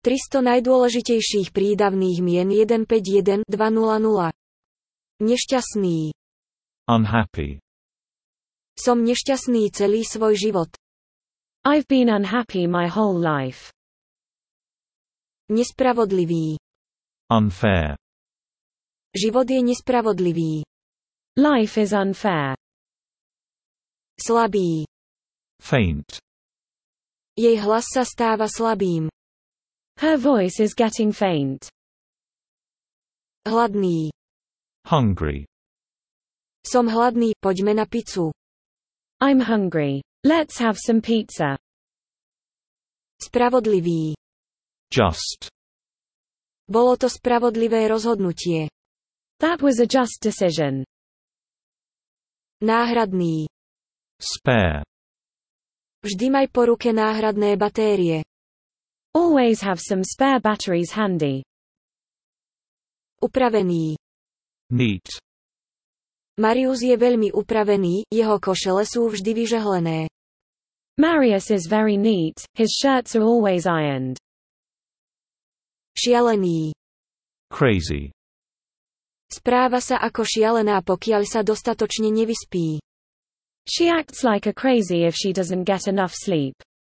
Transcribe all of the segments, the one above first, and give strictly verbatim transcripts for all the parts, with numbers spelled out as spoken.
tristo najdôležitejších prídavných mien jeden päť jeden dva nula nula. Nešťastný. Unhappy. Som nešťastný celý svoj život. I've been unhappy my whole life. Nespravodlivý. Unfair. Život je nespravodlivý. Life is unfair. Slabý. Faint. Jej hlas sa stáva slabým. Her voice is getting faint. Hladný. Hungry. Som hladný, poďme na pizzu. I'm hungry. Let's have some pizza. Spravodlivý. Just. Bolo to spravodlivé rozhodnutie. That was a just decision. Náhradný. Spare. Vždy maj po ruke náhradné batérie. Always have some spare batteries handy. Upravený. Neat. Marius je veľmi upravený, jeho košele sú vždy vyžehlené. Marius is very neat, his shirts are always ironed. Šialený. Crazy. Správa sa ako šialená, pokiaľ sa dostatočne nevyspí. She acts like a crazy if she doesn't get enough sleep.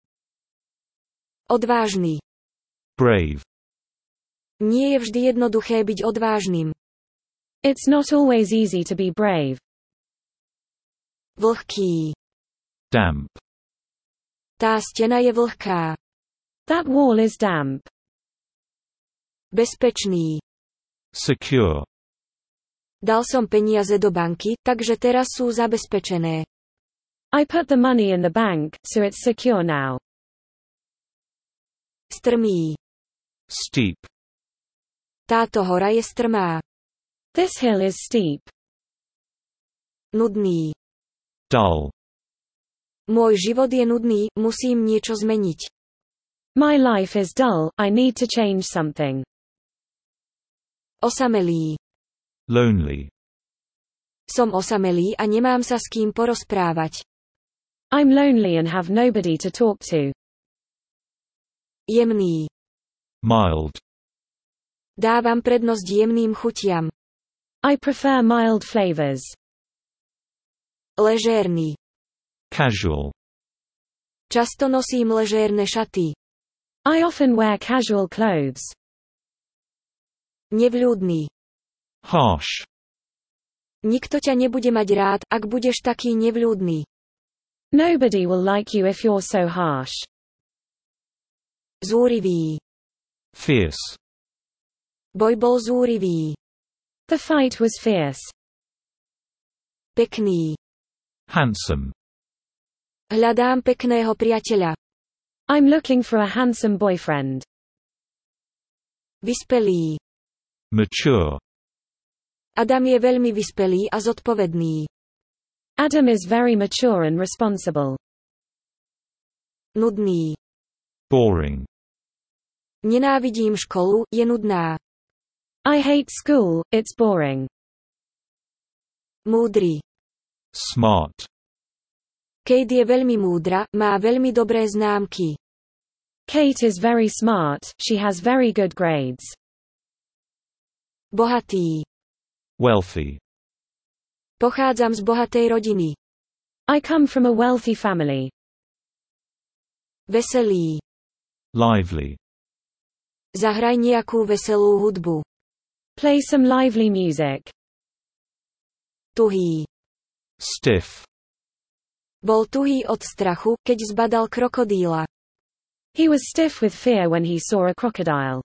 Odvážny. Brave. Nie je vždy jednoduché byť odvážnym. It's not always easy to be brave. Vlhký. Damp. Tá stena je vlhká. That wall is damp. Bezpečný. Secure. Dal som peniaze do banky, takže teraz sú zabezpečené. I put the money in the bank, so it's secure now. Strmý. Steep. Táto hora je strmá. This hill is steep. Nudný. Dull. Môj život je nudný, musím niečo zmeniť. My life is dull, I need to change something. Osamelý. Lonely. Som osamelý a nemám sa s kým porozprávať. I'm lonely and have nobody to talk to. Jemný. Mild. Dávam prednosť jemným chutiam. I prefer mild flavors. Ležérny. Casual. Často nosím ležérne šaty. I often wear casual clothes. Nevľúdny. Harsh. Nikto ťa nebude mať rád, ak budeš taký nevľúdny. Nobody will like you if you're so harsh. Zúrivý. Fierce. Boj bol zúrivý. The fight was fierce. Pekný. Handsome. Hľadám pekného priateľa. I'm looking for a handsome boyfriend. Vyspelý. Mature. Adam je veľmi vyspelý a zodpovedný. Adam is very mature and responsible. Nudný. Boring. Nenávidím školu, je nudná. I hate school, it's boring. Múdry. Smart. Kate je veľmi múdra, má veľmi dobré známky. Kate is very smart, she has very good grades. Bohatý. Wealthy. Pochádzam z bohatej rodiny. I come from a wealthy family. Veselý. Lively. Zahraj nejakú veselú hudbu. Play some lively music. Tuhý. Stiff. Bol tuhý od strachu, keď zbadal krokodíla. He was stiff with fear when he saw a crocodile.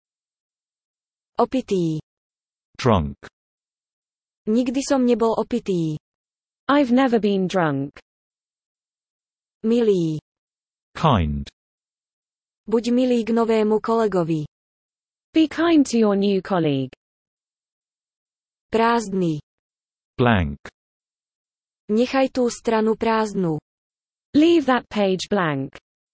Opitý. Drunk. Nikdy som nebol opitý. I've never been drunk. Milý. Kind. Buď milý k novému kolegovi. Be kind to your new colleague. Prázdny. Blank. Nechaj tú stranu prázdnu. Leave that page blank.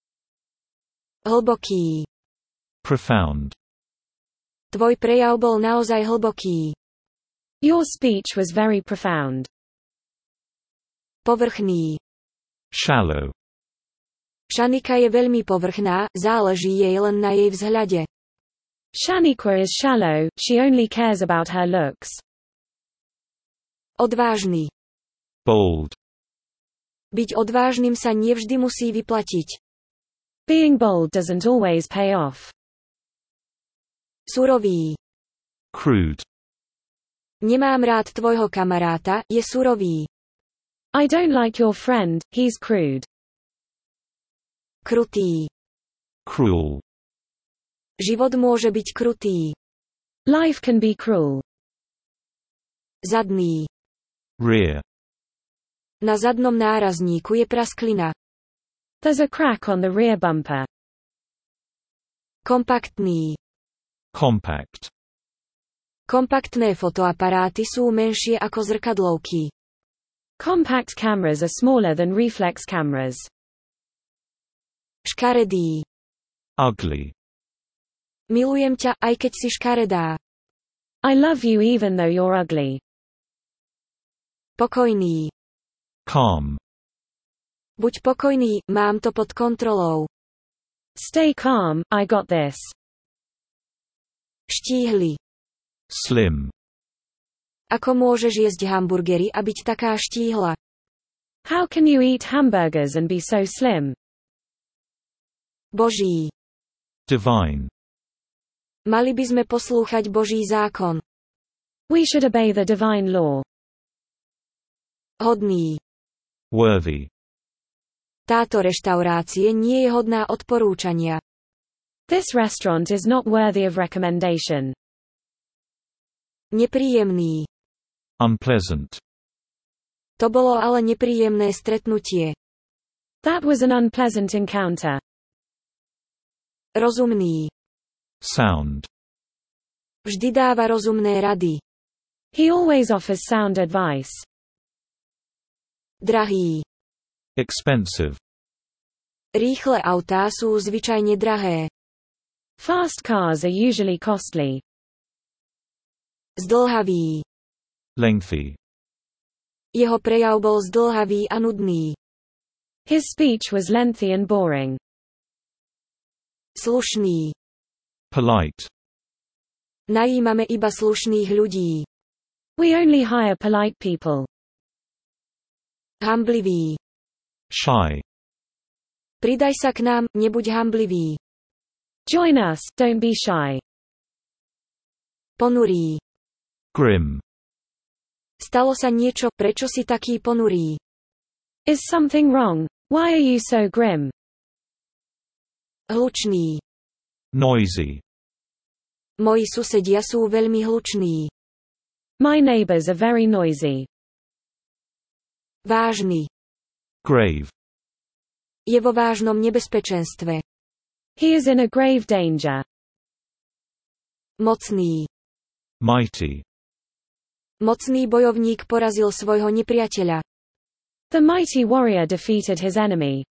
Hlboký. Profound. Tvoj prejav bol naozaj hlboký. Your speech was very profound. Povrchný. Shallow. Šanika je veľmi povrchná, záleží jej len na jej vzhľade. Shaniqua is shallow, she only cares about her looks. Odvážny. Bold. Byť odvážnym sa nevždy musí vyplatiť. Being bold doesn't always pay off. Surový. Crude. Nemám rád tvojho kamaráta, je surový. I don't like your friend, he's crude. Krutý. Cruel. Život môže byť krutý. Life can be cruel. Zadný. Rear. Na zadnom nárazníku je prasklina. There's a crack on the rear bumper. Kompaktný. Compact. Kompaktné fotoaparáty sú menšie ako zrkadlovky. Compact cameras are smaller than reflex cameras. Škaredý. Ugly. Milujem ťa, aj keď si škaredá. I love you even though you're ugly. Pokojný. Calm. Buď pokojný, mám to pod kontrolou. Stay calm, I got this. Štíhly. Slim. Ako môžeš jesť hamburgery a byť taká štíhla? How can you eat hamburgers and be so slim? Boží. Divine. Mali by sme poslúchať Boží zákon. We should obey the divine law. Hodný. Worthy. Táto reštaurácie nie je hodná odporúčania. This restaurant is not worthy of recommendation. Nepríjemný. Unpleasant. To bolo ale nepríjemné stretnutie. That was an unpleasant encounter. Rozumný. Sound. Vždy dáva rozumné rady. He always offers sound advice. Drahý. Expensive. Rýchle autá sú zvyčajne drahé. Fast cars are usually costly. Zdĺhavý. Lengthy. Jeho prejav bol zdĺhavý a nudný. His speech was lengthy and boring. Slušný. Polite. Najímame iba slušných ľudí. We only hire polite people. Hanblivý. Shy. Pridaj sa k nám, nebuď hanblivý. Join us, don't be shy. Ponurý. Grim. Stalo sa niečo, prečo si taký ponurý? Is something wrong? Why are you so grim? Hlučný. Noisy. Moji susedia sú veľmi hluční. My neighbors are very noisy. Vážny. Grave. Je vo vážnom nebezpečenstve. He is in a grave danger. Mocný. Mighty. Mocný bojovník porazil svojho nepriateľa. The mighty warrior defeated his enemy.